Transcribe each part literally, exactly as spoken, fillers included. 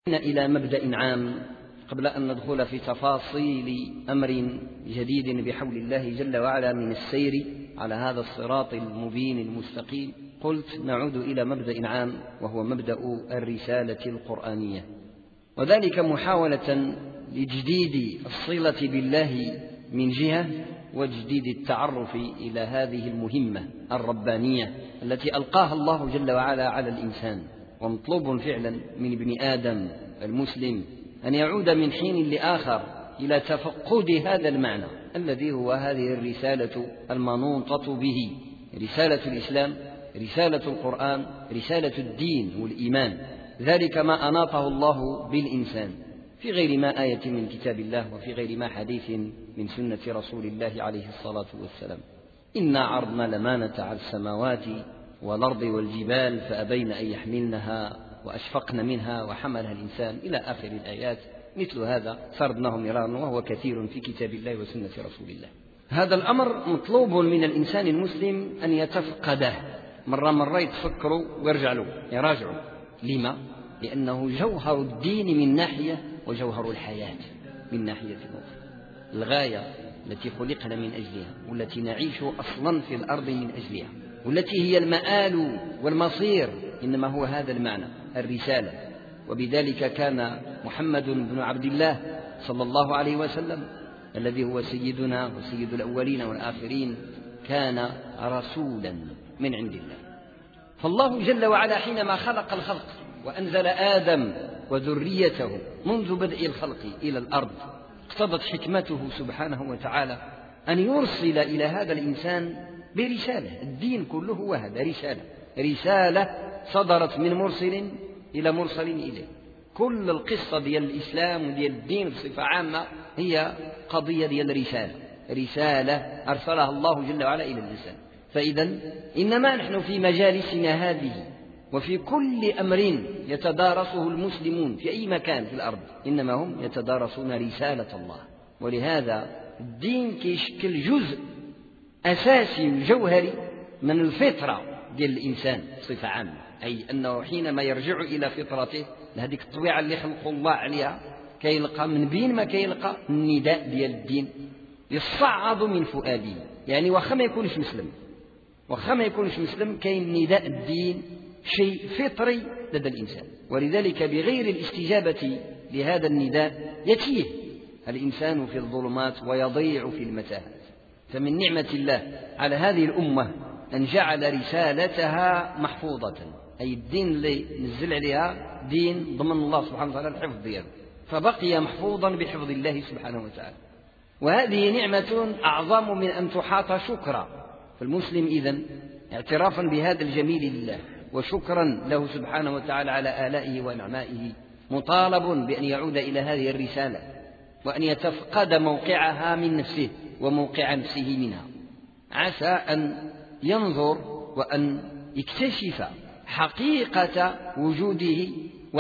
إلى مبدأ عام قبل أن ندخل في تفاصيل أمر جديد بحول الله جل وعلا من السير على هذا الصراط المبين المستقيم. قلت نعود إلى مبدأ عام وهو مبدأ الرسالة القرآنية، وذلك محاولة لتجديد الصلة بالله من جهة، وتجديد التعرف إلى هذه المهمة الربانية التي ألقاها الله جل وعلا على الإنسان. ومطلوب فعلا من ابن آدم المسلم أن يعود من حين لآخر إلى تفقد هذا المعنى الذي هو هذه الرسالة المنوطة به، رسالة الإسلام، رسالة القرآن، رسالة الدين والإيمان. ذلك ما أناطه الله بالإنسان في غير ما آية من كتاب الله وفي غير ما حديث من سنة رسول الله عليه الصلاة والسلام. إنا عرضنا الأمانة على السماوات والأرض والجبال فأبين أن يحملنها وأشفقن منها وحملها الإنسان إلى آخر الآيات. مثل هذا سردناه مرارا وهو كثير في كتاب الله وسنة رسول الله. هذا الأمر مطلوب من الإنسان المسلم أن يتفقده مرة مرة، يتفكروا ويرجع له يراجعوا. لما؟ لأنه جوهر الدين من ناحية وجوهر الحياة من ناحية أخرى. الغاية التي خلقنا من أجلها والتي نعيش أصلا في الأرض من أجلها والتي هي المآل والمصير إنما هو هذا المعنى، الرسالة. وبذلك كان محمد بن عبد الله صلى الله عليه وسلم الذي هو سيدنا وسيد الأولين والآخرين كان رسولا من عند الله. فالله جل وعلا حينما خلق الخلق وأنزل آدم وذريته منذ بدء الخلق إلى الأرض، اقتضت حكمته سبحانه وتعالى أن يرسل إلى هذا الإنسان برسالة. الدين كله هو هذا، رسالة رسالة صدرت من مرسل إلى مرسل إليه. كل القصة ديال الإسلام وديال الدين بصفة عامة هي قضية ديال رسالة، رسالة أرسلها الله جل وعلا إلى الإنسان. فإذا إنما نحن في مجالسنا هذه وفي كل أمر يتدارسه المسلمون في أي مكان في الأرض إنما هم يتدارسون رسالة الله. ولهذا الدين كيشكل جزء أساسي وجوهري من الفطرة ديال الإنسان بصفة عامة، أي أنه حينما يرجع إلى فطرته لهذيك الطبيعة اللي خلق الله عليها كيلقى من بين ما كيلقى النداء ديال الدين يصعد من فؤاده. يعني وخا ما يكونش مسلم وخا ما يكونش مسلم كاين نداء الدين شيء فطري لدى الإنسان. ولذلك بغير الاستجابة لهذا النداء يتيه الإنسان في الظلمات ويضيع في المتاهات. فمن نعمة الله على هذه الأمة أن جعل رسالتها محفوظة، أي الدين اللي نزل عليها دين ضمن الله سبحانه وتعالى الحفظ دياله، فبقي محفوظا بحفظ الله سبحانه وتعالى. وهذه نعمة أعظم من أن تحاط شكرا. فالمسلم إذن اعترافا بهذا الجميل لله وشكرا له سبحانه وتعالى على آلائه ونعمائه مطالب بأن يعود إلى هذه الرسالة وأن يتفقد موقعها من نفسه وموقع نفسه منها، عسى أن ينظر وأن يكتشف حقيقة وجوده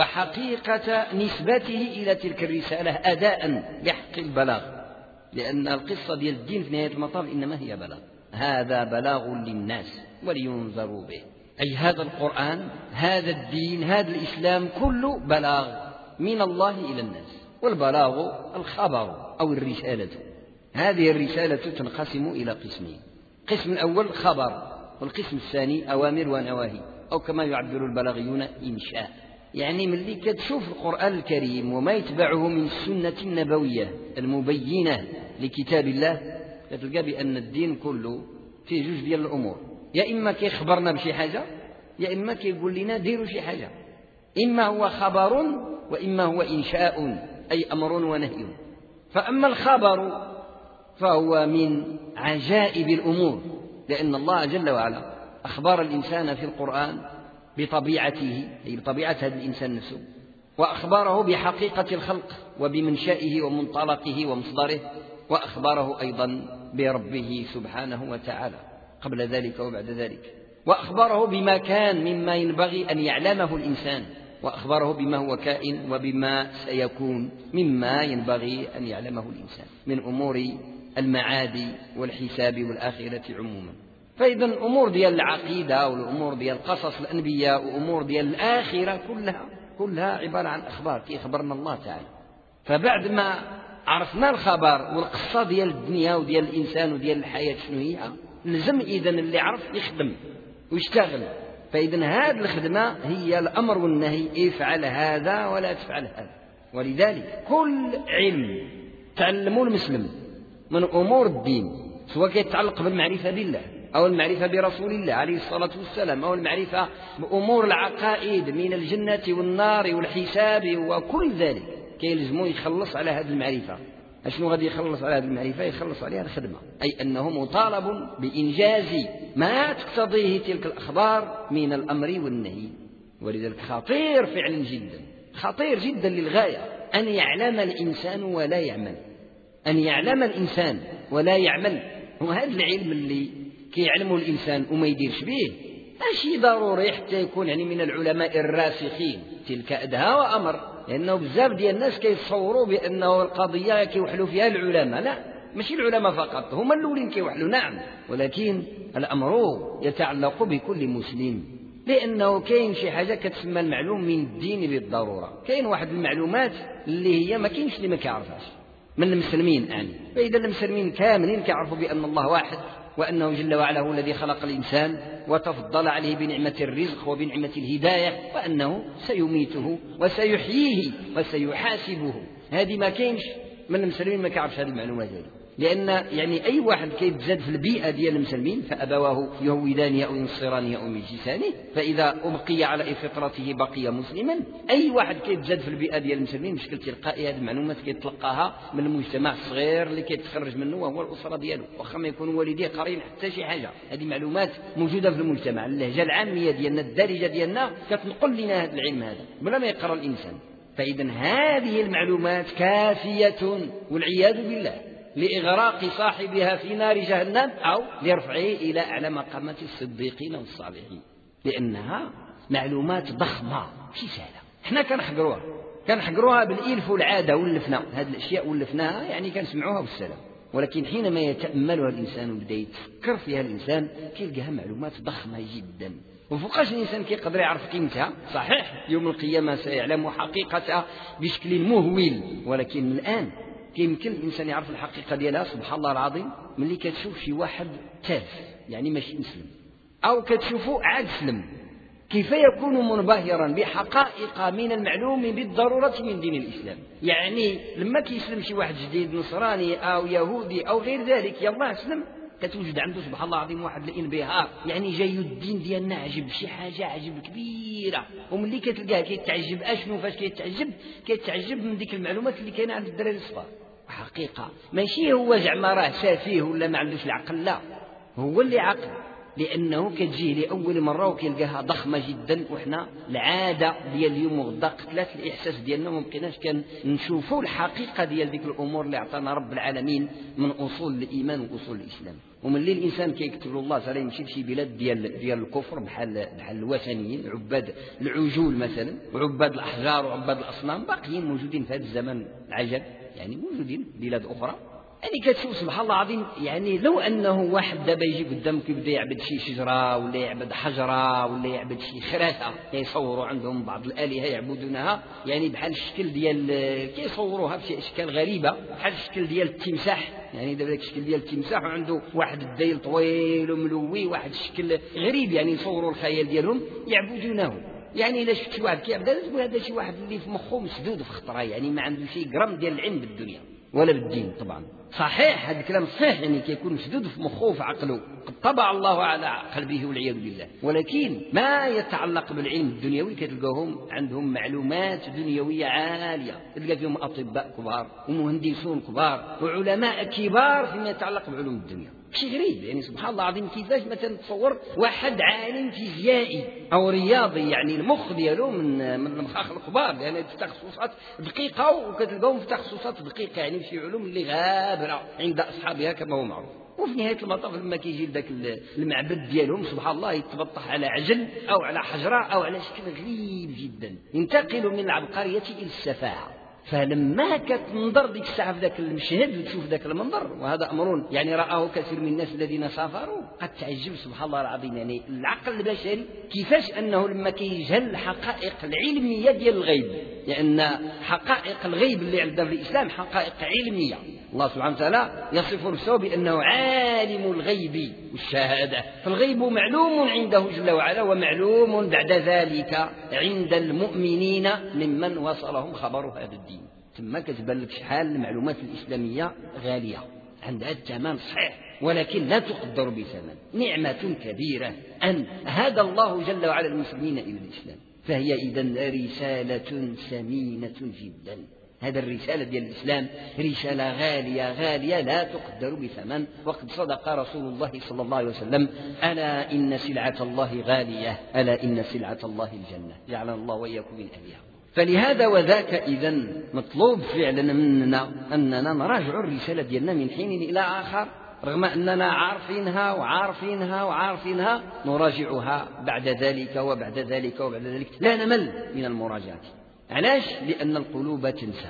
وحقيقة نسبته إلى تلك الرسالة أداء بحق البلاغ. لأن القصة ديال الدين في نهاية المطاف إنما هي بلاغ، هذا بلاغ للناس ولينذروا به. أي هذا القرآن، هذا الدين، هذا الإسلام كله بلاغ من الله إلى الناس. والبلاغ الخبر أو الرسالة. هذه الرسالة تنقسم إلى قسمين: قسم الأول خبر، والقسم الثاني أوامر ونواهي، أو كما يعبر البلاغيون إنشاء. يعني ملي كتشوف القرآن الكريم وما يتبعه من السنة النبوية المبينة لكتاب الله كتلقى بأن الدين كله فيه جوج ديال الأمور: يا إما كيخبرنا بشي حاجة، يا إما كيقول لنا ديروا شي حاجة. إما هو خبر وإما هو إنشاء، أي أمر ونهي. فأما الخبر فهو من عجائب الأمور، لأن الله جل وعلا أخبر الإنسان في القرآن بطبيعته، أي بطبيعة هذا الإنسان نفسه، وأخبره بحقيقة الخلق وبمنشائه ومنطلقه ومصدره، وأخبره أيضا بربه سبحانه وتعالى قبل ذلك وبعد ذلك، وأخبره بما كان مما ينبغي أن يعلمه الإنسان، وأخبره بما هو كائن وبما سيكون مما ينبغي أن يعلمه الإنسان من أمور المعاد والحساب والآخرة عموما. فإذا الأمور ديال العقيدة والأمور ديال قصص الأنبياء وأمور ديال الآخرة كلها كلها عبارة عن أخبار كيخبرنا الله تعالى. فبعد ما عرفنا الخبر والقصة ديال الدنيا وديال الإنسان وديال الحياة شنو هي، لزم إذن اللي عرف يخدم ويشتغل. فإذن هذه الخدمة هي الأمر والنهي، افعل هذا ولا تفعل هذا. ولذلك كل علم تعلمه المسلم من أمور الدين، سواء يتعلق بالمعرفة بالله أو المعرفة برسول الله عليه الصلاة والسلام أو المعرفة بأمور العقائد من الجنة والنار والحساب وكل ذلك، كيلزمو يخلص على هذه المعرفة. أشنو غادي يخلص على هذه المعرفة؟ يخلص عليها الخدمة، أي أنه مطالب بإنجاز ما تقتضيه تلك الأخبار من الأمر والنهي. ولذلك خطير فعلا جدا، خطير جدا للغاية أن يعلم الإنسان ولا يعمل، أن يعلم الإنسان ولا يعمل. وهذا العلم اللي كيعلمه الإنسان وما يديرش به ماشي ضروري حتى يكون يعني من العلماء الراسخين، تلك أدهى وأمر، لأنه بزاف ديال الناس كيتصوروا بأنه القضية كيوحلوا فيها العلماء. لا، ماشي العلماء فقط هما الأولين كيوحلوا، نعم، ولكن الأمر يتعلق بكل مسلم، لأنه كاين شي حاجة كتسمى المعلوم من الدين بالضرورة. كاين واحد المعلومات اللي هي ما كاينش اللي ما كيعرفهاش من المسلمين يعني. فإذا المسلمين كاملين كيعرفوا بأن الله واحد، وأنه جل وعلا هو الذي خلق الإنسان وتفضل عليه بنعمة الرزق وبنعمة الهداية، وأنه سيميته وسيحييه وسيحاسبه. هذه ما كاينش من المسلمين ما كيعرفش هذه المعلومات هذه، لأن يعني أي واحد كيتزاد في البيئة ديال المسلمين فأبواه يهودانه أو ينصرانه أو يمجسانه، فإذا أبقي على فطرته بقي مسلما. أي واحد كيتزاد في البيئة ديال المسلمين بشكل تلقائي هذه المعلومات كيتلقاها من المجتمع الصغير اللي كيتخرج منه وهو الأسرة ديالو، واخا ما يكون والديه قارين حتى شي حاجة. هذه معلومات موجودة في المجتمع، اللهجة العامية ديالنا الدارجة ديالنا كتنقل لنا هذا العلم هذا بلا ما يقرأ الإنسان. فإذا هذه المعلومات كافية والعياذ بالله لإغراق صاحبها في نار جهنم أو لرفعه إلى أعلى مقامات الصديقين والصالحين، لأنها معلومات ضخمة ماشي سهلة. احنا كنحقروها كنحقروها بالإلف والعادة ولفنا هذه الأشياء ولفناها، يعني كنسمعوها والسلام. ولكن حينما يتأملها الإنسان ويبدأ يتفكر فيها الإنسان كيلقاها معلومات ضخمة جدا، وفوقاش الإنسان كيقدر يعرف قيمتها. صحيح يوم القيامة سيعلم حقيقتها بشكل مهول، ولكن الآن يمكن الإنسان يعرف الحقيقة ديالها. سبحان الله العظيم، ملي كتشوف شي واحد تاف يعني ماشي مسلم أو كتشوفه عاد سلم، كيف يكون منبهرا بحقائق من المعلوم بالضرورة من دين الإسلام. يعني لما كيسلم شي واحد جديد نصراني أو يهودي أو غير ذلك يلا سلم، كتوجد عنده سبحان الله العظيم واحد الانبهار، يعني جاي الدين ديالنا عجب شي حاجة عجب كبيرة. وملي كتلقاه كيتعجب أشنو فاش كيتعجب كيتعجب من ديك المعلومات اللي كاينه عند الدراري الصغار. حقيقة ماشي هو زعما راه سفيه ولا ما عندوش العقل، لا، هو اللي عقل، لأنه كتجيه لأول مرة وكيلقاها ضخمة جدا. وإحنا العادة ديال اليوم وغدا قتلات الإحساس ديالنا، وما بقيناش كان نشوفوا الحقيقة ديال ديك الأمور اللي أعطانا رب العالمين من أصول الإيمان وأصول الإسلام. ومن اللي الإنسان كيكتب له الله تعالى يمشي لشي بلاد ديال ديال الكفر بحال بحال الوثنيين عباد العجول مثلا وعباد الأحجار وعباد الأصنام، باقيين موجودين في هذا الزمن العجب، يعني موجودين بلاد أخرى. يعني كتشوف سبحان الله العظيم، يعني لو أنه واحد دابا يجي قدامك يبدا يعبد شي شجرة ولا يعبد حجرة ولا يعبد شي خرافة، كيصوروا عندهم بعض الآلهة يعبدونها يعني بحال الشكل ديال كيصوروها بشي أشكال غريبة بحال الشكل ديال التمساح. يعني دابا داك الشكل ديال التمساح وعنده واحد الذيل طويل وملوي، واحد الشكل غريب، يعني يصوروا الخيال ديالهم يعبدونه. يعني إلا شفت واحد كيعبد تقول هذا شي واحد اللي في مخه مسدود في خطره، يعني ما عنده شي جرام ديال العلم بالدنيا ولا بالدين. طبعا صحيح هذا الكلام صحيح، يعني كيكون مسدود في مخه وفي عقله، قد طبع الله على قلبه والعياذ بالله. ولكن ما يتعلق بالعلم الدنيوي كتلقاهم عندهم معلومات دنيوية عالية، تلقى فيهم أطباء كبار ومهندسون كبار وعلماء كبار فيما يتعلق بعلوم الدنيا. شيء غريب، يعني سبحان الله العظيم كيفاش مثلا تصور واحد عالم فيزيائي أو رياضي، يعني المخ ديالو من من المخاخ الكبار، لأن يعني في تخصصات دقيقة وكتلقاهم في تخصصات دقيقة، يعني في علوم اللي غابرة عند أصحابها كما هو معروف. وفي نهاية المطاف لما كيجي لذاك المعبد ديالهم سبحان الله يتبطح على عجل أو على حجرة أو على شكل غريب جدا، ينتقل من العبقرية إلى السفاهة. فلما كتنظر ديك الساعة في ذاك المشهد وتشوف ذاك المنظر، وهذا أمر يعني رآه كثير من الناس الذين سافروا، قد تعجب سبحان الله العظيم. يعني العقل البشري كيفاش أنه لما كيجهل الحقائق العلمية ديال الغيب، لأن حقائق الغيب اللي عندنا في الإسلام حقائق علمية. الله سبحانه وتعالى يصف نفسه بأنه عالم الغيب والشهادة، فالغيب معلوم عنده جل وعلا ومعلوم بعد ذلك عند المؤمنين ممن وصلهم خبر هذا الدين. ثم كتبان لك شحال المعلومات الإسلامية غالية عندها الثمن صحيح، ولكن لا تقدر بثمن. نعمة كبيرة أن هدى الله جل وعلا المسلمين إلى الإسلام، فهي إذن رسالة ثمينة جدا. هذا الرسالة ديال الإسلام رسالة غالية غالية لا تقدر بثمن. وقد صدق رسول الله صلى الله عليه وسلم: ألا إن سلعة الله غالية، ألا إن سلعة الله الجنة، جعلنا الله وإياكم من أهلها. فلهذا وذاك إذن مطلوب فعلا مننا أننا نراجع الرسالة ديالنا من حين إلى آخر، رغم أننا عارفينها وعارفينها وعارفينها نراجعها بعد ذلك وبعد ذلك وبعد ذلك، لا نمل من المراجعة. علاش؟ لأن القلوب تنسى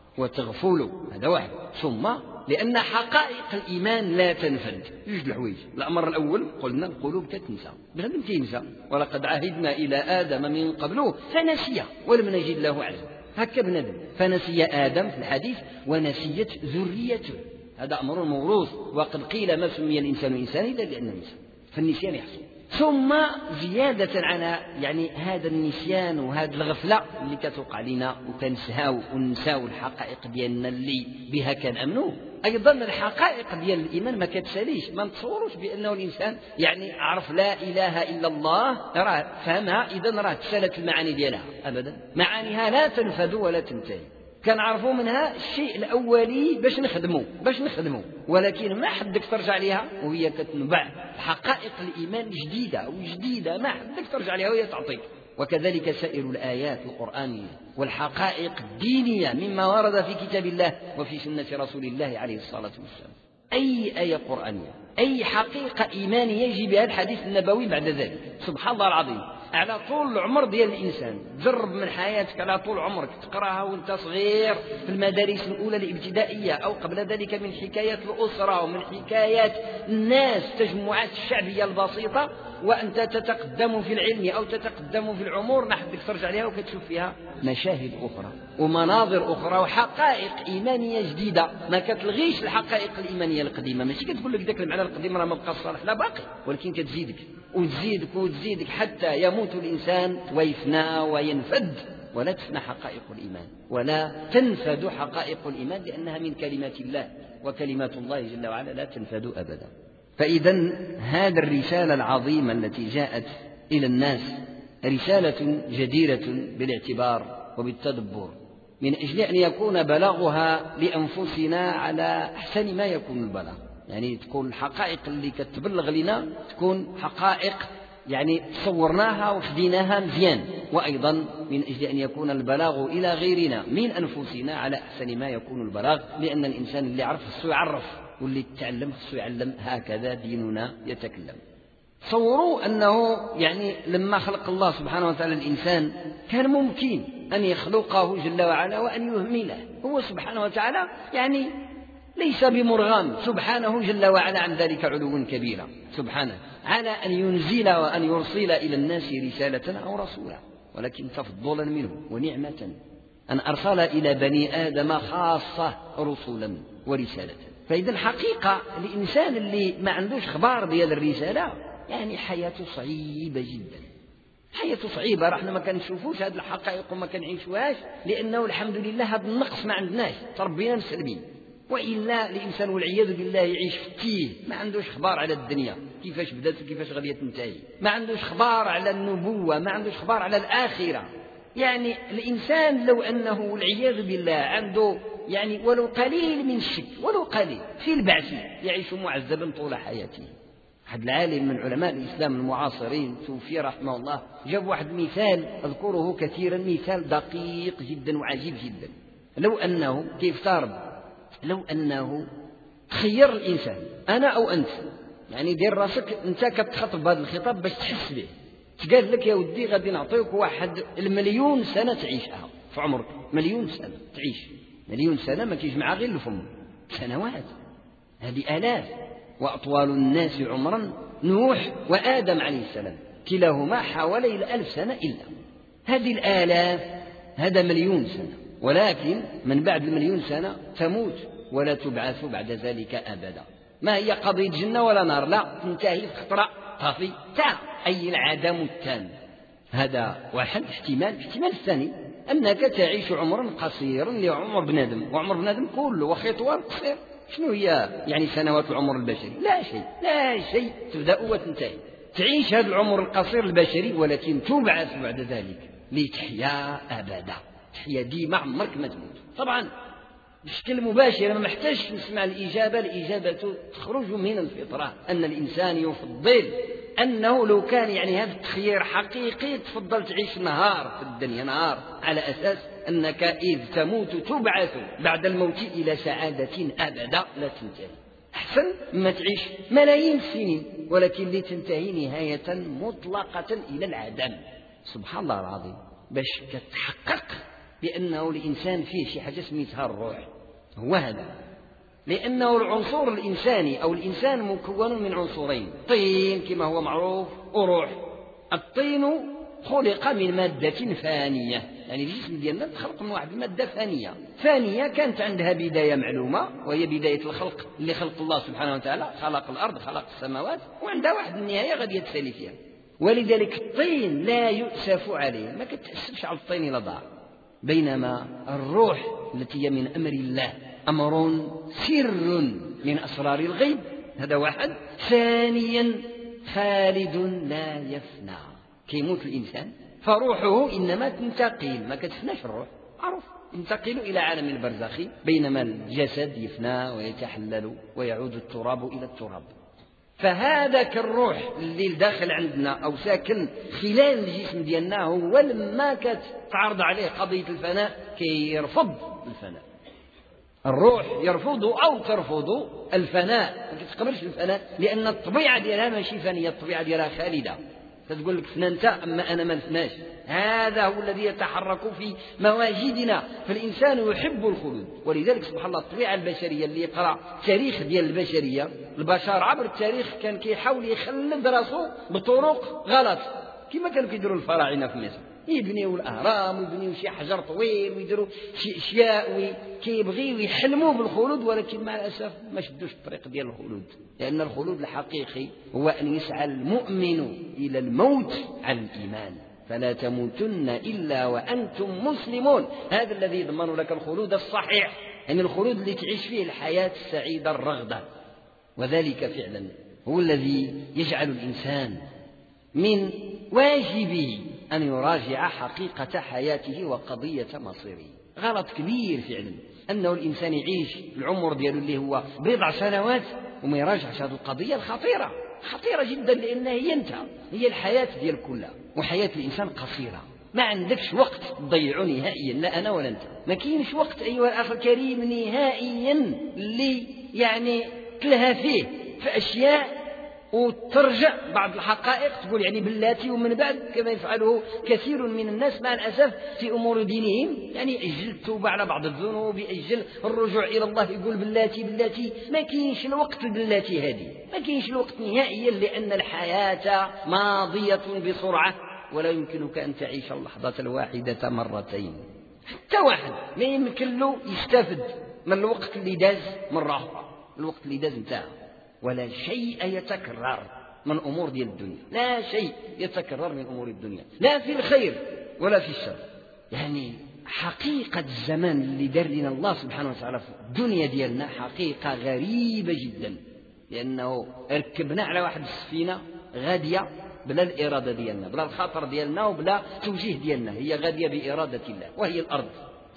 وتغفل، هذا واحد. ثم لأن حقائق الإيمان لا تنفد. جوج الحوايج. الأمر الأول قلنا القلوب كتنسى، بنادم كينسى، ولقد عهدنا إلى آدم من قبل فنسي ولم نجد له عزما. هكا بنادم فنسي آدم في الحديث ونسيت ذريته، هذا أمر موروث. وقد قيل ما سمي الإنسان إنسانا إلا لأنه نسي، فالنسيان يحصل. ثم زيادة على يعني هذا النسيان وهذه الغفلة اللي كتوقع لنا وكنسهاو ونساو الحقائق ديالنا اللي بها كنأمنوا، أيضا الحقائق ديال الإيمان ما كتساليش. ما نتصوروش بأنه الإنسان يعني عرف لا إله إلا الله راه فهمها إذن راه تسالت المعاني ديالها، أبدا. معانيها لا تنفذ ولا تنتهي. كنعرفوا منها الشيء الأولي باش نخدمه باش نخدمه ولكن ما حدك ترجع لها وهي كتنبع حقائق الإيمان جديدة وجديدة، ما حدك ترجع لها وهي تعطيك. وكذلك سائر الآيات القرآنية والحقائق الدينية مما ورد في كتاب الله وفي سنة رسول الله عليه الصلاة والسلام. أي آية قرآنية، أي حقيقة إيمانية يجي بها الحديث النبوي بعد ذلك. سبحان الله العظيم، على طول العمر ديال الإنسان، جرب من حياتك على طول عمرك تقراها وانت صغير في المدارس الأولى الابتدائية أو قبل ذلك، من حكايات الأسرة ومن حكايات الناس، تجمعات الشعبية البسيطة، وأنت تتقدم في العلم أو تتقدم في العمر، ما حدك ترجع لها وكتشوف فيها مشاهد أخرى ومناظر أخرى وحقائق إيمانية جديدة ما كتلغيش الحقائق الإيمانية القديمة. ماشي كتقول لك ذاك المعنى القديم راه ما بقى صالح، لا باقي، ولكن كتزيدك وتزيدك وتزيدك حتى يموت الإنسان ويفنى وينفد، ولا تفنى حقائق الإيمان ولا تنفد حقائق الإيمان، لأنها من كلمات الله، وكلمات الله جل وعلا لا تنفد أبدا. فإذا هذه الرسالة العظيمة التي جاءت إلى الناس رسالة جديرة بالاعتبار وبالتدبر، من أجل أن يكون بلاغها لأنفسنا على أحسن ما يكون البلاغ. يعني تكون الحقائق اللي كتبلغ لنا تكون حقائق يعني تصورناها وخديناها مزيان، وأيضا من أجل أن يكون البلاغ إلى غيرنا من أنفسنا على أحسن ما يكون البلاغ، لأن الإنسان اللي عرف خصو يعرف، واللي يتعلم خصو يعلم، هكذا ديننا يتكلم. تصوروا أنه يعني لما خلق الله سبحانه وتعالى الإنسان كان ممكن أن يخلقه جل وعلا وأن يهمله. هو سبحانه وتعالى يعني ليس بمرغم سبحانه جل وعلا عن ذلك علوا كبيرا، سبحانه على أن ينزل وأن يرسل إلى الناس رسالة أو رسولا، ولكن تفضلا منه ونعمة أن أرسل إلى بني آدم خاصة رسولا ورسالة. فإذا الحقيقة الإنسان اللي ما عندوش خبار ديال الرسالة يعني حياته صعيبة جدا، حياته صعيبة. رحنا ما كنشوفوش هذه الحقائق وما كنعيشوهاش، لأنه الحمد لله هذا النقص ما عندناش، تربينا مسلمين. وإلا الإنسان والعياذ بالله يعيش في التيه، ما عندوش خبار على الدنيا كيفاش بدات وكيفاش غادي تنتهي، ما عندوش خبار على النبوة، ما عندوش خبار على الآخرة. يعني الإنسان لو أنه والعياذ بالله عنده يعني ولو قليل من الشك، ولو قليل في البعث، يعيش معذبا طول حياته. أحد العالم من علماء الإسلام المعاصرين توفي رحمه الله جاب واحد مثال أذكره كثيرا، مثال دقيق جدا وعجيب جدا. لو أنه كيف ترب لو أنه تخير الإنسان أنا أو أنت، يعني دير راسك أنت كتخاطب بهذا الخطاب باش تحس به، تقال لك يا ودي غادي نعطيك واحد المليون سنة تعيشها في عمرك مليون سنة تعيش، مليون سنة ما تجمع غير الفم، سنوات هذه آلاف. وأطوال الناس عمرا نوح وآدم عليه السلام كلاهما حوالي الألف سنة إلا هذه الآلاف، هذا مليون سنة. ولكن من بعد المليون سنة تموت ولا تبعث بعد ذلك أبدا. ما هي قضية جنة ولا نار، لا، تنتهي في خطرة طافي تا أي العدم التام. هذا واحد احتمال. الاحتمال الثاني أنك تعيش عمرا قصيرا لعمر بنادم، وعمر بنادم كله وخطوان قصير. شنو هي يعني سنوات العمر البشري؟ لا شيء، لا شيء، تبدأ وتنتهي. تعيش هذا العمر القصير البشري ولكن تبعث بعد ذلك لتحيا أبدا، تحيا ديما، عمرك ما تموت. طبعا بشكل مباشر ما محتاج نسمع الإجابة، الإجابة تخرج من الفطرة أن الإنسان يفضل أنه لو كان يعني هذا التخيير حقيقي تفضل تعيش نهار في الدنيا، نهار، على أساس أنك إذ تموت تبعث بعد الموت إلى سعادة أبدا لا تنتهي. أحسن ما تعيش ملايين السنين ولكن لتنتهي نهاية مطلقة إلى العدم. سبحان الله العظيم، باش تتحقق بأنه الإنسان فيه شي حاجة سميتها الروح، هو هذا. لأنه العنصر الإنساني أو الإنسان مكون من عنصرين، طين كما هو معروف وروح. الطين خلق من مادة فانية، يعني الجسم ديالنا تخلق من واحد المادة فانية، فانية كانت عندها بداية معلومة وهي بداية الخلق اللي خلق الله سبحانه وتعالى، خلق الأرض خلق السماوات، وعندها واحد النهاية غادي يتسالي فيها. ولذلك الطين لا يؤسف عليه، ما كتحسبش على الطين إلا ضاع. بينما الروح التي هي من أمر الله أمر سر من أسرار الغيب، هذا واحد. ثانيا خالد لا يفنى، كيموت الإنسان فروحه إنما تنتقل، ما كتفناش الروح، معروف، ينتقل إلى عالم البرزخ، بينما الجسد يفنى ويتحلل ويعود التراب إلى التراب. فهذاك الروح اللي داخل عندنا أو ساكن خلال الجسم ديالنا هو لما كتعرض عليه قضية الفناء كيرفض الفناء. الروح يرفض أو ترفض الفناء، ما كتقبلش الفناء، لأن الطبيعة ديالها ماشي فانية، الطبيعة ديالها خالدة. تقول لك فننت أما أنا ما نفناش، هذا هو الذي يتحرك في مواجدنا. فالإنسان يحب الخلود، ولذلك سبحان الله الطبيعة البشرية اللي يقرأ تاريخ ديال البشرية، البشر عبر التاريخ كان كيحاول يخلد راسه بطرق غلط، كما كانوا كيديروا الفراعنة في مصر، يبنيوا الأهرام ويبنيوا شي حجر طويل ويديروا شي أشياء وكيبغيوا يحلموا بالخلود، ولكن مع الأسف ما شدوش الطريق ديال الخلود. لأن الخلود الحقيقي هو أن يسعى المؤمن إلى الموت على الإيمان، فلا تموتن إلا وأنتم مسلمون. هذا الذي يضمن لك الخلود الصحيح، يعني الخلود اللي تعيش فيه الحياة السعيدة الرغدة. وذلك فعلا هو الذي يجعل الإنسان من واجبه أن يراجع حقيقة حياته وقضية مصيره. غلط كبير فعلا أنه الإنسان يعيش العمر دياله اللي هو بضع سنوات وما يراجعش هذه القضية الخطيرة، خطيرة جدا، لأنها هي أنت، هي الحياة ديال كلها. وحياة الإنسان قصيرة، ما عندكش وقت تضيعه نهائيا، لا أنا ولا أنت، ما كاينش وقت أيها الأخ الكريم نهائيا اللي يعني تلهى فيه في أشياء وترجع بعض الحقائق تقول يعني بلاتي، ومن بعد كما يفعله كثير من الناس مع الأسف في أمور دينهم، يعني يأجل التوبة على بعض الذنوب، يأجل الرجوع إلى الله، يقول بلاتي بلاتي. ما كاينش الوقت بلاتي هذه، ما كاينش الوقت نهائيا، لأن الحياة ماضية بسرعة ولا يمكنك أن تعيش اللحظة الواحدة مرتين. حتى واحد ما يمكن له يستفد من الوقت اللي داز مرة أخرى، الوقت اللي داز انتهى، ولا شيء يتكرر من أمور ديال الدنيا، لا شيء يتكرر من أمور الدنيا، لا في الخير ولا في الشر. يعني حقيقة الزمان اللي دار لنا الله سبحانه وتعالى في الدنيا ديالنا حقيقة غريبة جدا، لأنه ركبنا على واحد السفينة غادية بلا الإرادة ديالنا، بلا الخاطر ديالنا وبلا توجيه ديالنا، هي غادية بإرادة الله، وهي الأرض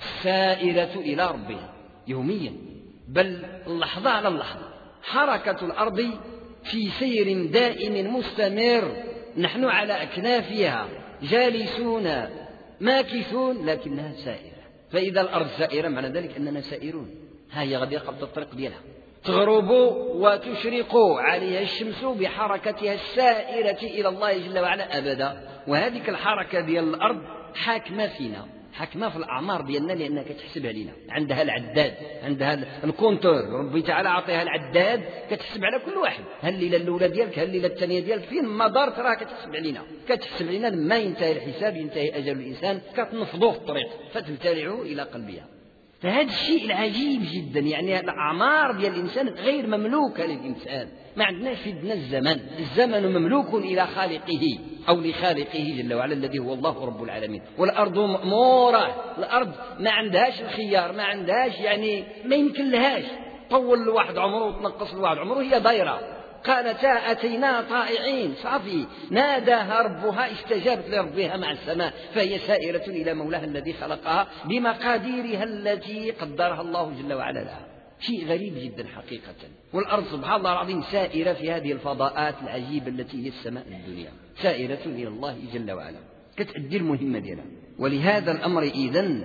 سائرة إلى ربها يوميا، بل اللحظة على اللحظة. حركة الأرض في سير دائم مستمر، نحن على أكنافها جالسون ماكثون، لكنها سائرة. فإذا الأرض سائرة معنى ذلك أننا سائرون، ها هي غادية قبل الطريق ديالها، تغرب وتشرق عليها الشمس بحركتها السائرة إلى الله جل وعلا أبدا. وهذه الحركة ديال الأرض حاكمة فينا، حكمة في الأعمار ديالنا لأنها كتحسب علينا، عندها العداد، عندها الكونتور، ربي تعالى عطيها العداد كتحسب على كل واحد، هل الليلة الأولى ديالك، هل الليلة الثانية ديالك، فين ما دارت راه كتحسب علينا، كتحسب علينا. لما ينتهي الحساب ينتهي أجل الإنسان كتنفضوه في الطريق فتبتلعه إلى قلبها. فهذا الشيء العجيب جدا، يعني الأعمار ديال الإنسان غير مملوكة للإنسان، ما عندناش في دنا الزمن، الزمن مملوك إلى خالقه أو لخالقه جل وعلا الذي هو الله رب العالمين. والأرض مأمورة، الأرض ما عندهاش الخيار، ما عندهاش يعني ما يمكن لهاش طول الواحد عمره وتنقص الواحد عمره، هي دايرة. قالتا أتينا طائعين، صافي ناداها ربها استجابت لربها مع السماء، فهي سائرة إلى مولاها الذي خلقها بمقاديرها التي قدرها الله جل وعلا لها. شيء غريب جدا حقيقة. والأرض سبحان الله العظيم سائرة في هذه الفضاءات العجيبة التي هي السماء الدنيا، سائرة إلى الله جل وعلا كتأدي المهمة ديالها. ولهذا الأمر إذن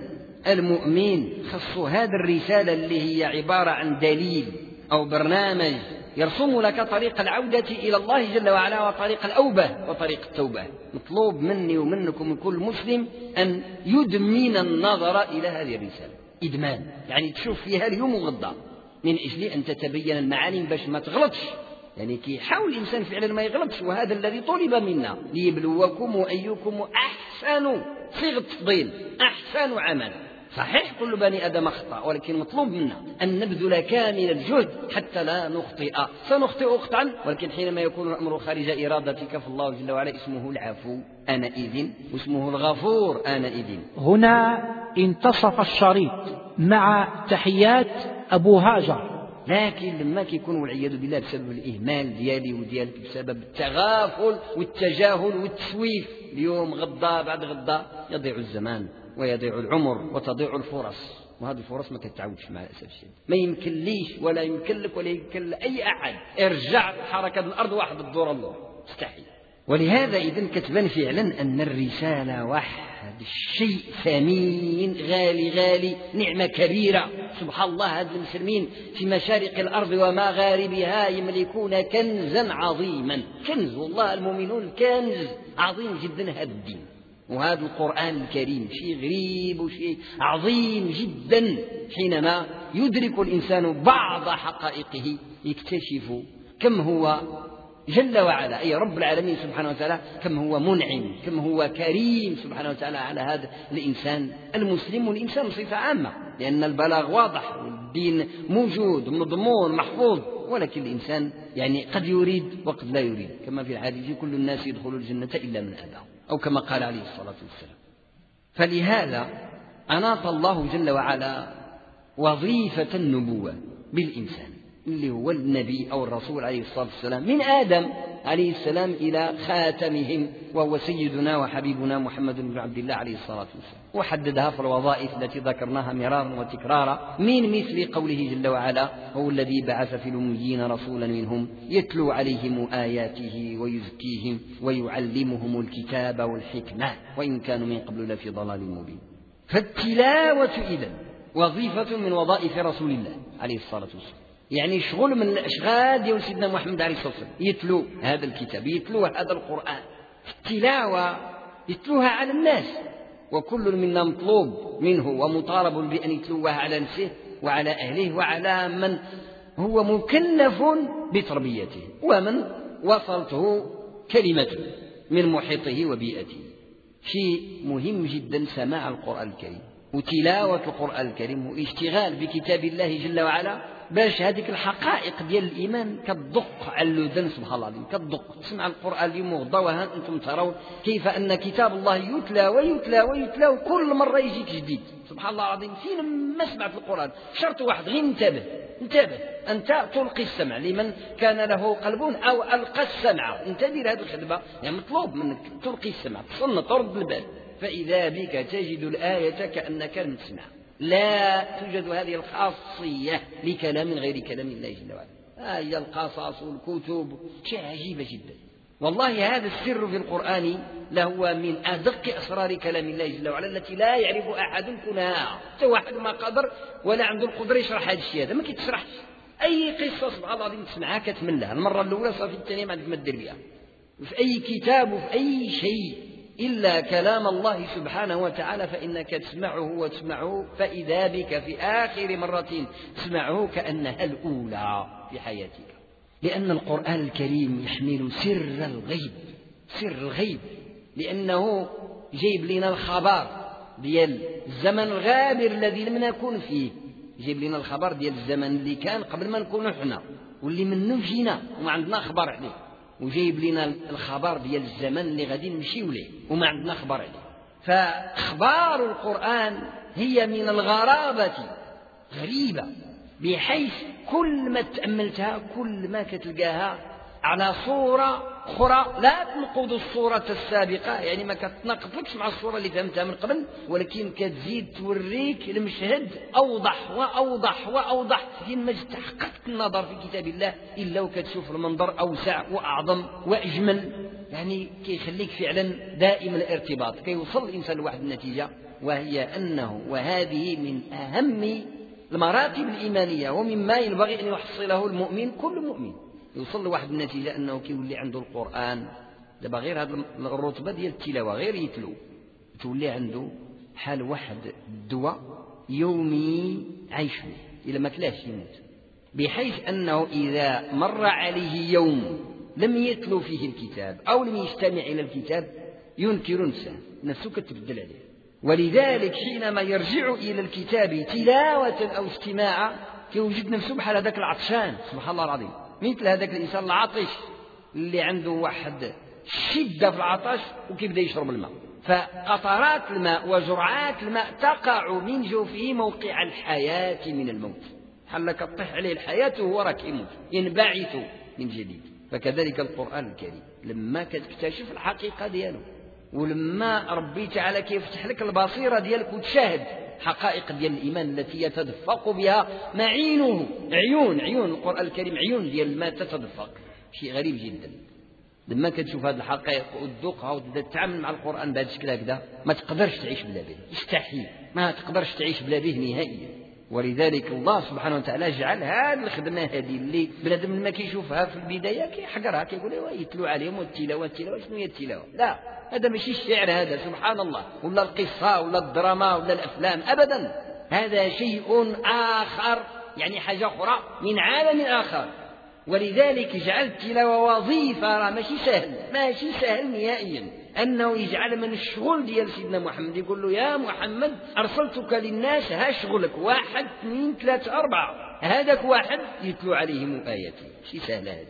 المؤمن خص هذه الرسالة اللي هي عبارة عن دليل أو برنامج يرسم لك طريق العودة إلى الله جل وعلا وطريق الأوبة وطريق التوبة. مطلوب مني ومنكم من كل مسلم أن يدمن النظر إلى هذه الرسالة، إدمان يعني تشوف فيها اليوم وغدا، من أجل أن تتبين المعالم باش ما تغلطش، يعني كي يحاول الإنسان فعلا ما يغلطش، وهذا الذي طلب منا ليبلوكم أيكم أحسن صيغة تفضيل أحسن عمل. صحيح كل بني آدم خطأ، ولكن مطلوب منا أن نبذل كامل الجهد حتى لا نخطئ. سنخطئ قطعا، ولكن حينما يكون الأمر خارج إرادتك فالله جل وعلا اسمه العفو آنئذ واسمه الغفور آنئذ. هنا انتصف الشريط مع تحيات أبو هاجر. لكن لما كيكون والعياذ بالله بسبب الإهمال ديالي وديالك، بسبب التغافل والتجاهل والتسويف، اليوم غدا بعد غدا يضيع الزمان ويضيع العمر وتضيع الفرص، وهذه الفرص ما تتعودش مع الأسف الشديد. ما يمكن ليش ولا يمكن لك ولا يمكن لأي أحد ارجع حركة الأرض واحد الدور الله، مستحيل. ولهذا إذن كتبان فعلا أن الرسالة واحد الشيء ثمين غالي غالي، نعمة كبيرة. سبحان الله، هذا المسلمين في مشارق الأرض ومغاربها يملكون كنزا عظيما، كنز والله المؤمنون كنز عظيم جدا هذا الدين وهذا القرآن الكريم، شيء غريب وشيء عظيم جدا. حينما يدرك الإنسان بعض حقائقه يكتشف كم هو جل وعلا أي رب العالمين سبحانه وتعالى، كم هو منعم، كم هو كريم سبحانه وتعالى على هذا الإنسان المسلم والإنسان بصفة عامة، لأن البلاغ واضح والدين موجود مضمون محفوظ، ولكن الإنسان يعني قد يريد وقد لا يريد، كما في الحديث كل الناس يدخل الجنة إلا من أبى، أو كما قال عليه الصلاة والسلام. فلهذا أناط الله جل وعلا وظيفة النبوة بالإنسان اللي هو النبي أو الرسول عليه الصلاة والسلام، من آدم عليه السلام إلى خاتمهم وهو سيدنا وحبيبنا محمد بن عبد الله عليه الصلاة والسلام، وحددها في الوظائف التي ذكرناها مرارا وتكرارا، من مثل قوله جل وعلا: هو الذي بعث في الأميين رسولا منهم يتلو عليهم آياته ويزكيهم ويعلمهم الكتاب والحكمة وإن كانوا من قبل لفي ضلال مبين. فالتلاوة إذن وظيفة من وظائف رسول الله عليه الصلاة والسلام، يعني شغل من الأشغال ديال سيدنا محمد عليه الصلاة والسلام، يتلو هذا الكتاب، يتلو هذا القرآن. التلاوة يتلوها على الناس، وكل منا مطلوب منه ومطالب بأن يتلوها على نفسه وعلى أهله وعلى من هو مكلف بتربيته ومن وصلته كلمته من محيطه وبيئته. شيء مهم جدا سماع القرآن الكريم وتلاوة القرآن الكريم واشتغال بكتاب الله جل وعلا، باش هذيك الحقائق ديال الإيمان كتدق على الودن. سبحان الله العظيم كتدق، تسمع القرآن اليوم وغدا، وها أنتم ترون كيف أن كتاب الله يتلى ويتلى ويتلى وكل مرة يجيك جديد. سبحان الله العظيم، فين ما سمعت القرآن شرط واحد، غير انتبه انتبه أنت تلقي السمع لمن كان له قلب أو ألقى السمع، أنت دير هذه الخدمة، يعني مطلوب منك تلقي السمع، تصنت ترد البال، فإذا بك تجد الآية كأنك لم تسمع. لا توجد هذه الخاصية لكلام غير كلام الله جل وعلا، هي القصص والكتب شيء عجيبة جدا. والله هذا السر في القرآن لهو من أدق أسرار كلام الله جل وعلا التي لا يعرف أحد كنها، حتى واحد ما قدر ولا عنده القدرة يشرح هذا الشيء، هذا ما كيتشرحش. أي قصة سبحان الله العظيم تسمعها كتملها المرة الأولى، صافي الثانية ما عندك ما دير بها، في أي كتاب وفي أي شيء إلا كلام الله سبحانه وتعالى فإنك تسمعه وتسمعه، فإذا بك في آخر مرة تسمعه كأنها الأولى في حياتك، لأن القرآن الكريم يحمل سر الغيب، سر الغيب، لأنه جايب لنا الخبر ديال الزمن الغابر الذي لم نكن فيه، جايب لنا الخبر ديال الزمن اللي كان قبل ما نكونوا حنا واللي منه جينا وما عندنا خبر عليه، وجايب لنا الخبر ديال الزمن اللي غادي نمشيو ليه وما عندنا خبر عليه. فأخبار القرآن هي من الغرابة غريبة، بحيث كل ما تأملتها كل ما كتلقاها على صورة أخرى لا تنقض الصورة السابقة، يعني ما كتناقضكش مع الصورة اللي فهمتها من قبل، ولكن كتزيد توريك المشهد أوضح وأوضح وأوضح. فين ما تحققت النظر في كتاب الله إلا وكتشوف المنظر أوسع وأعظم وأجمل، يعني كيخليك فعلا دائما الارتباط، كيوصل الإنسان لواحد النتيجة، وهي أنه وهذه من أهم المراتب الإيمانية ومما ينبغي أن يحصله المؤمن، كل مؤمن يوصل لواحد النتيجة أنه كيولي عنده القرآن دابا غير هذه الرتبة ديال التلاوة، غير يتلو تولي عنده حال واحد الدواء يومي عايش فيه إلا ما كلاش يموت، بحيث أنه إذا مر عليه يوم لم يتلو فيه الكتاب أو لم يستمع إلى الكتاب ينكر نفسه، نفسه كتبدل عليه. ولذلك حينما يرجع إلى الكتاب تلاوة أو استماعا كيوجد نفسه بحال هذاك العطشان، سبحان الله العظيم، مثل هذاك الإنسان العطش اللي عنده واحد شدة في العطش وكيبدأ يشرب الماء، فقطرات الماء وجرعات الماء تقع من جوفه موقع الحياة من الموت، حال كطيح عليه الحياة وهو راه كيموت ينبعث من جديد. فكذلك القرآن الكريم لما كتكتشف الحقيقة دياله، ولما ربي تعالى كيفتح لك البصيرة ديالك وتشاهد حقائق ديال الإيمان التي يتدفق بها معينه، عيون عيون القرآن الكريم عيون ديال الماء تتدفق، شيء غريب جدا. لما كتشوف هذه الحقائق وتذوقها وتبدا تتعامل مع القرآن بهذا الشكل هكذا ما تقدرش تعيش بلا به، يستحيل ما تقدرش تعيش بلا به نهائيا. ولذلك الله سبحانه وتعالى جعل هذه الخدمة هذه اللي بنادم لما كيشوفها في البداية كيحقرها، كيقول ايوا يتلو عليهم والتلاوة التلاوة شنو هي التلاوة؟ لا، هذا ماشي الشعر، هذا سبحان الله، ولا القصة ولا الدراما ولا الأفلام، أبدا، هذا شيء آخر، يعني حاجة أخرى من عالم آخر. ولذلك جعل التلاوة وظيفة، راه ماشي سهل، ماشي سهل نهائيا أنه يجعل من الشغل ديال سيدنا محمد، يقول له يا محمد أرسلتك للناس، ها شغلك واحد اثنين ثلاثة أربعة، هذاك واحد يتلو عليهم آياتي، شي سهل هذا،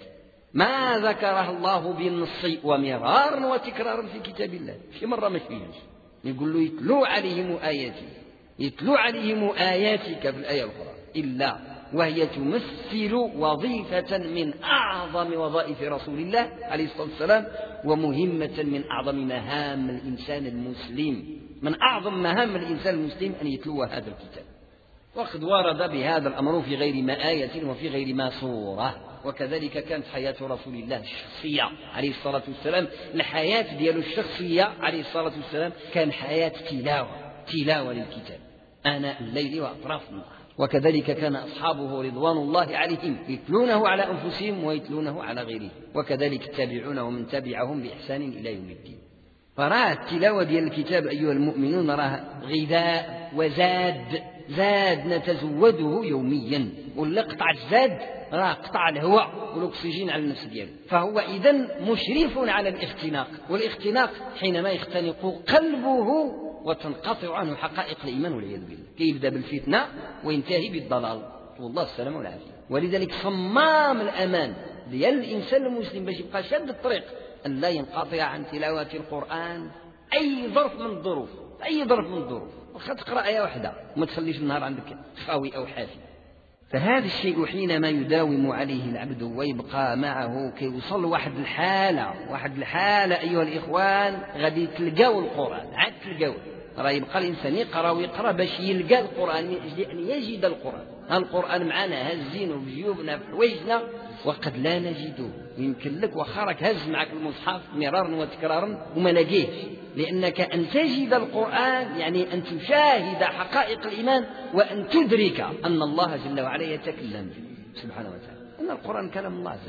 ما ذكره الله بالنص ومرارا وتكرارا في كتاب الله، شي مرة ما فيهش، يقول له يتلو عليهم آياتي، يتلو عليهم آياتك في الآية الأخرى، إلا وهي تمثل وظيفة من أعظم وظائف رسول الله عليه الصلاة والسلام، ومهمة من أعظم مهام الإنسان المسلم، من أعظم مهام الإنسان المسلم أن يتلو هذا الكتاب. وقد ورد بهذا الأمر في غير ما آية وفي غير ما سورة. وكذلك كانت حياة رسول الله الشخصية عليه الصلاة والسلام، الحياة ديال الشخصية عليه الصلاة والسلام كان حياة تلاوة، تلاوة للكتاب آناء الليل وأطراف النهار. وكذلك كان أصحابه رضوان الله عليهم يتلونه على أنفسهم ويتلونه على غيرهم، وكذلك التابعون ومن تبعهم بإحسان إلى يوم الدين. فراه التلاوة ديال الكتاب أيها المؤمنون راه غذاء وزاد، زاد نتزوده يوميا، واللي قطع الزاد راه قطع الهواء والأكسجين على النفس دياله، فهو إذن مشرف على الاختناق، والاختناق حينما يختنق قلبه وتنقطع عنه حقائق الإيمان والعياذ بالله، كيبدأ بالفتنة وينتهي بالضلال، والله السلامة والعافية. ولذلك صمام الأمان ديال الإنسان المسلم باش يبقى شاد الطريق أن لا ينقطع عن تلاوة القرآن أي ظرف من الظروف، أي ظرف من الظروف، واخا تقرأ آية واحدة وما تخليش النهار عندك خاوي أو حافي. فهذا الشيء حينما يداوم عليه العبد ويبقى معه كيوصل واحد الحالة، واحد الحالة أيها الإخوان غادي تلقاو القرآن، عاد تلقاو، راه يبقى الإنسان يقرأ ويقرأ باش يلقى القرآن، يعني يجد القرآن. القرآن معنا هزينه بجيوبنا في حوايجنا وقد لا نجده، يمكن لك وخارك هز معك المصحف مرارا وتكرارا وما لقيتش، لأنك أن تجد القرآن يعني أن تشاهد حقائق الإيمان وأن تدرك أن الله جل وعلا يتكلم سبحانه وتعالى، أن القرآن كلام الله عز وجل،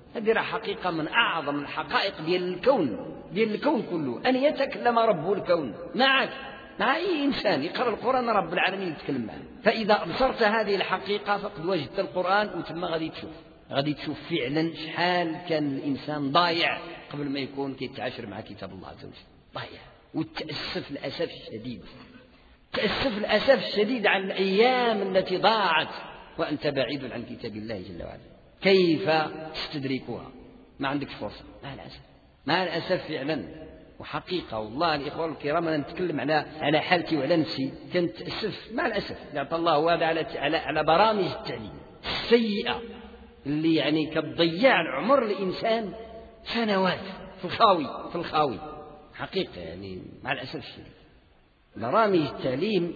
هذه راه حقيقة من أعظم الحقائق ديال الكون، ديال الكون كله، أن يتكلم رب الكون معك، مع أي إنسان يقرأ القرآن رب العالمين يتكلم معه. فإذا أبصرت هذه الحقيقة فقد وجدت القرآن، وتم غادي تشوف غادي تشوف فعلا شحال كان الإنسان ضايع قبل ما يكون كيتعاشر مع كتاب الله عز وجل، ضايع. وتأسف للأسف الشديد، تأسف للأسف الشديد عن الأيام التي ضاعت وأنت بعيد عن كتاب الله جل وعلا. كيف تستدركها؟ ما عندكش فرصة، مع الأسف، مع الأسف فعلا. وحقيقة والله الإخوان الكرام أنا نتكلم على على حالتي وعلى نفسي، كنت أسف مع الأسف يعطى الله هذا على على على برامج التعليم السيئة اللي يعني كتضيع العمر الإنسان سنوات في الخاوي في الخاوي حقيقة، يعني مع الأسف الشديد. برامج التعليم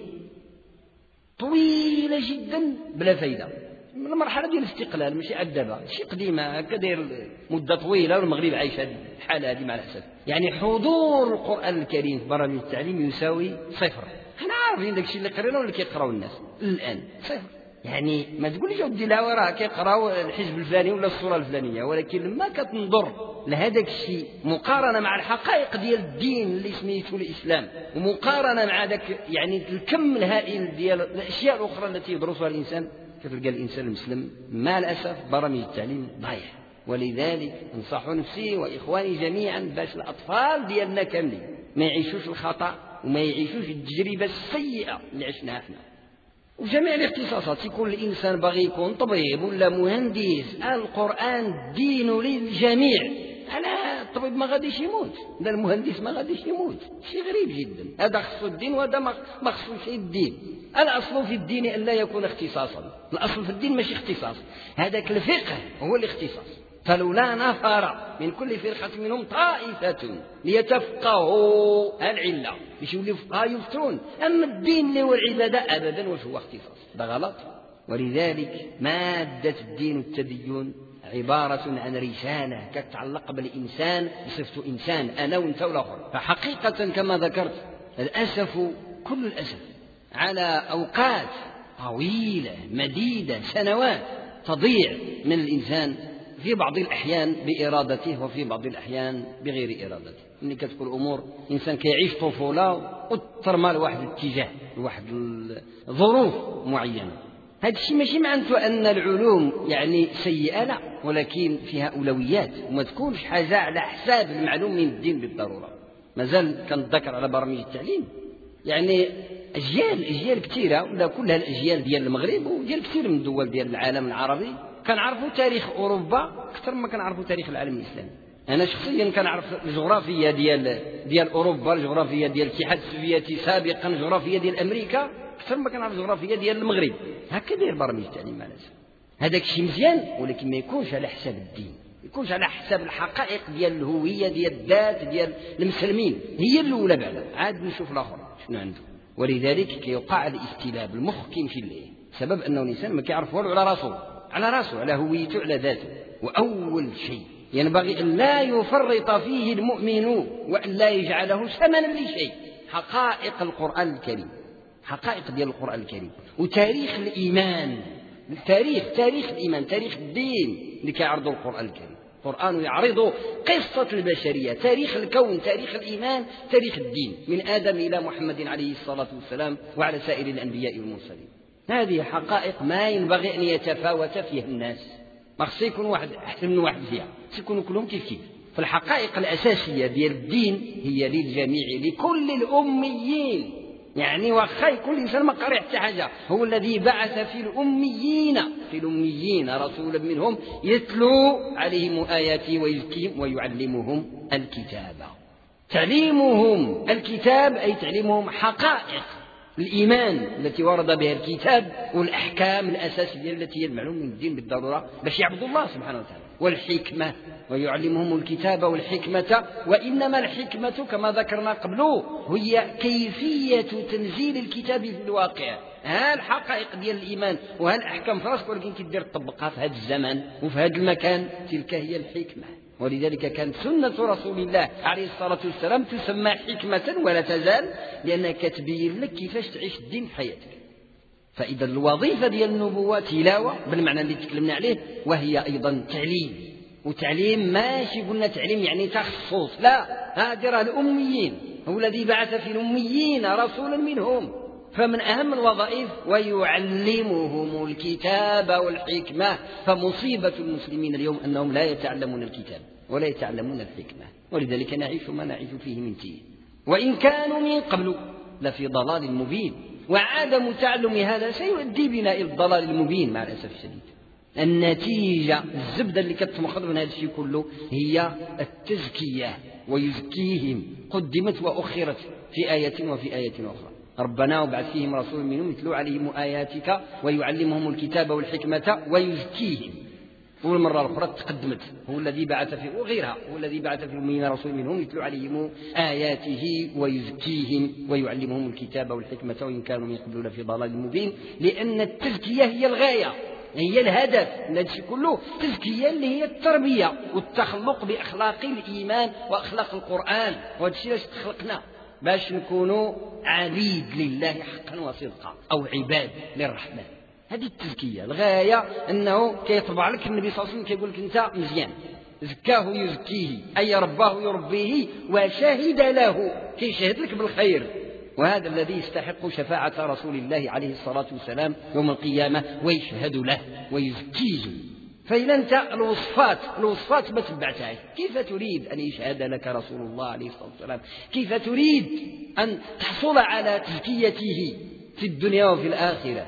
طويلة جدا بلا فايدة، من المرحلة ديال الاستقلال ماشي عدبة، شي قديمة هكا داير مدة طويلة، والمغرب عايش هذه الحالة هذه مع الأسف. يعني حضور القرآن الكريم في برامج التعليم يساوي صفر. احنا عارفين داك الشيء اللي قرينا واللي كيقراو الناس الآن صفر. يعني ما تقوليش ودي لا وراه كيقراو الحزب الفلاني ولا الصورة الفلانية، ولكن لما كتنظر لهذاك الشيء مقارنة مع الحقائق ديال الدين اللي سميتو الإسلام، ومقارنة مع ذاك يعني الكم الهائل ديال الأشياء الأخرى التي يدرسها الإنسان، كتلقى الإنسان المسلم مع الأسف برامج التعليم ضايع. ولذلك انصح نفسي وإخواني جميعا باش الأطفال ديالنا كاملين ما يعيشوش الخطأ وما يعيشوش التجربة السيئة اللي عشناها احنا. وجميع الاختصاصات، يكون الإنسان باغي يكون طبيب ولا مهندس، القرآن دين للجميع. على الطبيب ما غاديش يموت، لا المهندس ما غاديش يموت، شيء غريب جدا. هذا خصو الدين وهذا ما خصوش الدين. الأصل في الدين أن لا يكون اختصاصا، الأصل في الدين ماشي اختصاص، هذاك الفقه هو الاختصاص. فلولا نفر من كل فرقة منهم طائفة ليتفقهوا العلة، باش يوليو فقهاء يفترون. أما الدين اللي هو العبادة أبدا واش هو اختصاص؟ ده غلط. ولذلك مادة الدين والتدين عبارة عن رسالة كتتعلق بالإنسان بصفته إنسان، أنا وأنت والآخر. فحقيقة كما ذكرت الأسف كل الأسف على أوقات طويلة مديدة سنوات تضيع من الإنسان في بعض الأحيان بإرادته وفي بعض الأحيان بغير إرادته. ملي كتكون الأمور إنسان كيعيش طفولة وترمى لواحد الاتجاه لواحد الظروف معينة، هذا الشيء ماشي معناته أن العلوم يعني سيئة، لا، ولكن فيها أولويات وما تكونش حاجة على حساب المعلوم من الدين بالضرورة. مازال كنتذكر على برامج التعليم يعني أجيال أجيال كثيرة، ولا كلها الأجيال ديال المغرب وديال كثير من الدول ديال العالم العربي كنعرفوا تاريخ أوروبا أكثر ما كنعرفوا تاريخ العالم الإسلامي. أنا شخصيا كنعرف الجغرافية ديال ديال أوروبا، الجغرافية ديال الاتحاد السوفيتي سابقا، الجغرافية ديال أمريكا أكثر ما كنعرف الجغرافية ديال المغرب. هكا داير برامج التعليم مع الأسف. هذاك الشيء مزيان، ولكن ما يكونش على حساب الدين، ما يكونش على حساب الحقائق ديال الهوية ديال الذات ديال المسلمين. هي الأولى بعدا عاد نشوف الآخر شنو عنده. ولذلك كيوقع الاستلاب، المخ كيمشي ليه، سبب أنه الإنسان ما كيعرف والو على راسه، على راسه، على هويته، على ذاته. وأول شيء ينبغي أن لا يفرط فيه المؤمن وأن لا يجعله ثمنا لشيء، حقائق القرآن الكريم، حقائق ديال القرآن الكريم وتاريخ الإيمان، تاريخ تاريخ الإيمان، تاريخ الدين اللي كيعرضه القرآن الكريم. القرآن يعرض قصة البشرية، تاريخ الكون، تاريخ الإيمان، تاريخ الدين، من آدم إلى محمد عليه الصلاة والسلام وعلى سائر الأنبياء والمرسلين. هذه حقائق ما ينبغي أن يتفاوت فيها الناس، ما خص يكون واحد أحسن من واحد فيها، يكونوا كلهم كيف كيف. فالحقائق الأساسية ديال الدين هي للجميع، لكل الأميين. يعني واخا يكون الإنسان ما قرأ حتى حاجة، هو الذي بعث في الأميين في الأميين رسولا منهم يتلو عليهم آياته ويزكيهم ويعلمهم الكتاب. تعليمهم الكتاب أي تعليمهم حقائق الإيمان التي ورد بها الكتاب والأحكام الأساسية التي هي المعلوم من الدين بالضرورة باش يعبدوا الله سبحانه وتعالى، والحكمة، ويعلمهم الكتاب والحكمة. وإنما الحكمة كما ذكرنا قبله هي كيفية تنزيل الكتاب في الواقع. ها الحقائق ديال الإيمان وها الأحكام في راسك، ولكن كدير تطبقها في هذا الزمن وفي هذا المكان، تلك هي الحكمة. ولذلك كانت سنة رسول الله عليه الصلاة والسلام تسمى حكمة ولا تزال، لأنها كتبين لك كيفاش تعيش الدين في حياتك. فإذا الوظيفة ديال النبوة تلاوة بالمعنى اللي تكلمنا عليه، وهي أيضا تعليم، وتعليم ماشي قلنا تعليم يعني تخصص، لا، هذا راه الأميين، هو الذي بعث في الأميين رسولا منهم. فمن أهم الوظائف ويعلمهم الكتاب والحكمة. فمصيبة المسلمين اليوم أنهم لا يتعلمون الكتاب ولا يتعلمون الحكمة، ولذلك نعيش ما نعيش فيه من تيه، وإن كانوا من قبل لفي ضلال مبين. وعدم تعلم هذا سيؤدي بنا إلى الضلال المبين مع الأسف الشديد. النتيجة الزبدة اللي كتمخض من هذا الشيء كله هي التزكية، ويزكيهم قدمت وأخرت في آية وفي آية أخرى. ربنا وبعث فيهم رسول منهم يتلو عليهم آياتك ويعلمهم الكتاب والحكمة ويزكيهم. والمرة الأخرى تقدمت هو الذي بعث فيه وغيرها، هو الذي بعث في الأميين رسول منهم يتلو عليهم آياته ويزكيهم ويعلمهم الكتاب والحكمة وإن كانوا من قبل في ضلال مبين. لأن التزكية هي الغاية، هي الهدف الذي كله. تزكية اللي هي التربية والتخلق بأخلاق الإيمان وأخلاق القرآن، وهذا الشيء باش تخلقنا باش نكونوا عبيد لله حقا وصدقا أو عباد للرحمن. هذه التزكية الغاية، أنه كيطبع لك النبي صلى الله عليه وسلم كيقول لك أنت مزيان، زكاه يزكيه أي رباه يربيه وشهد له، كيشهد لك بالخير. وهذا الذي يستحق شفاعة رسول الله عليه الصلاة والسلام يوم القيامة ويشهد له ويزكيه. فإذا أنت الوصفات الوصفات ما تبعتهاش، كيف تريد أن يشهد لك رسول الله عليه الصلاة والسلام؟ كيف تريد أن تحصل على تزكيته في الدنيا وفي الآخرة؟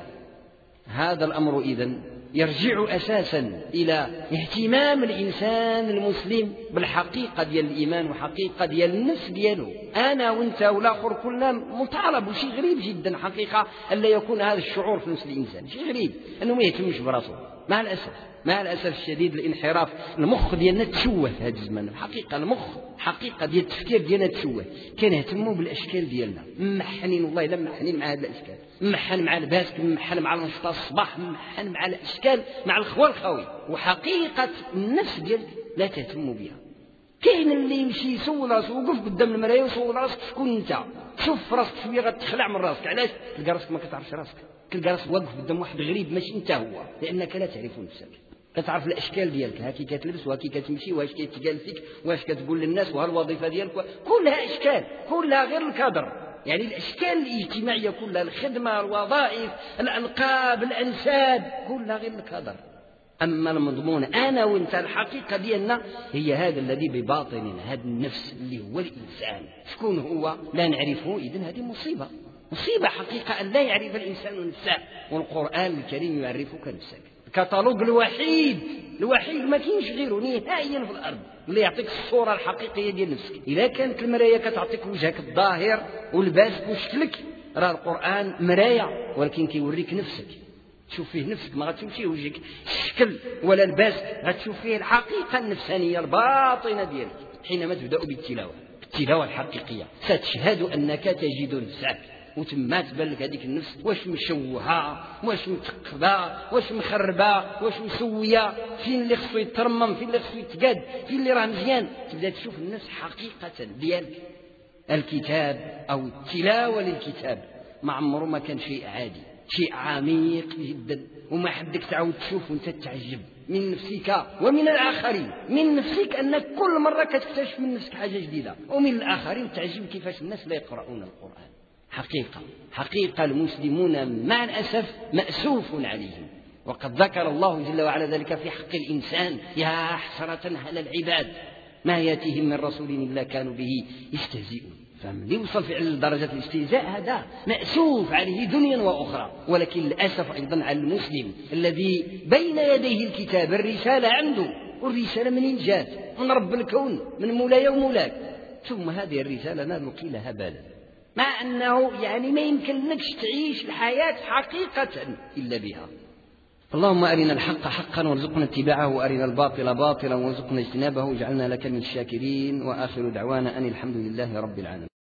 هذا الأمر إذن يرجع أساسا إلى اهتمام الإنسان المسلم بالحقيقة ديال الإيمان وحقيقة ديال النفس دياله. أنا وأنت والآخر كلنا مطالب، وشيء غريب جدا حقيقة أن لا يكون هذا الشعور في نفس الإنسان، شيء غريب أنه ما يهتمش براسه. مع الأسف مع الأسف الشديد الانحراف، المخ ديالنا تشوه في هذا الزمن. الحقيقة المخ حقيقة ديال التفكير ديالنا تشوه. كنهتموا بالأشكال ديالنا، محنين والله لا محنين مع هذه الأشكال، محن مع الباسك، محن مع المنشطة الصباح، محن مع الأشكال، مع الخوال الخوي. وحقيقة النفس ديالك لا تهتم بها. كاين اللي يمشي يسول راسه، وقف قدام المراية وسول راسك شكون انت، شوف راسك شويه غتخلع من راسك. علاش؟ تلقى راسك ما كتعرفش راسك، تلقى راسك واقف قدام واحد غريب ماشي انت هو، لانك لا تعرف نفسك. كتعرف الاشكال ديالك، ها كي كتلبس وها كي كتمشي واش كيتقال فيك واش كتقول للناس وها الوظيفه ديالك، كلها اشكال، كلها غير الكادر. يعني الاشكال الاجتماعيه كلها، الخدمه، الوظائف، الالقاب، الانساب، كلها غير الكادر. أما المضمون أنا وإنت الحقيقة ديالنا هي هذا الذي بباطننا، هذا النفس اللي هو الإنسان. شكون هو؟ لا نعرفه. إذن هذه مصيبة، مصيبة حقيقة أن لا يعرف الإنسان نفسه. والقرآن الكريم يعرفك نفسك. الكتالوج الوحيد الوحيد ما كاينش غيره نهائيا في الأرض اللي يعطيك الصورة الحقيقية ديال نفسك. إذا كانت المراية كتعطيك وجهك الظاهر ولباسك وشكلك، راه القرآن مراية ولكن كيوريك نفسك، تشوف فيه نفسك، ما غتشوف فيه وجهك الشكل ولا الباس، غتشوف فيه الحقيقة النفسانية الباطنة ديالك. حينما تبدأ بالتلاوة التلاوة الحقيقية ستشهد أنك تجد نفسك، وتما تبان لك هذيك النفس واش مشوهة، واش متقبة، واش مخربة، واش مسوية، فين اللي خصو يترمم، فين اللي خصو يتقاد، فين اللي راه مزيان. تبدأ تشوف النفس حقيقة ديالك. الكتاب أو التلاوة للكتاب ما عمره ما كان شيء عادي، شيء عميق جدا، وما حدك تعود تشوف وانت تتعجب من نفسك ومن الآخرين. من نفسك أنك كل مرة كتكتشف من نفسك حاجة جديدة، ومن الآخرين تعجب كيفاش الناس لا يقرؤون القرآن. حقيقة حقيقة المسلمون مع الأسف مأسوف عليهم، وقد ذكر الله جل وعلا ذلك في حق الإنسان: يا حسرة على العباد ما يأتيهم من رسول إلا كانوا به يستهزئون. فمن يوصل فعلا لدرجة الاستهزاء هذا مأسوف عليه دنيا وأخرى. ولكن للأسف أيضا على المسلم الذي بين يديه الكتاب، الرسالة عنده، والرسالة منين جات؟ من رب الكون، من مولاي ومولاك. ثم هذه الرسالة نلقي لها بالا، مع أنه يعني ما يمكن لكش تعيش الحياة حقيقة إلا بها. اللهم أرنا الحق حقا وارزقنا اتباعه، وأرنا الباطل باطلا وارزقنا اجتنابه، واجعلنا لك من الشاكرين. وآخر دعوانا أن الحمد لله رب العالمين.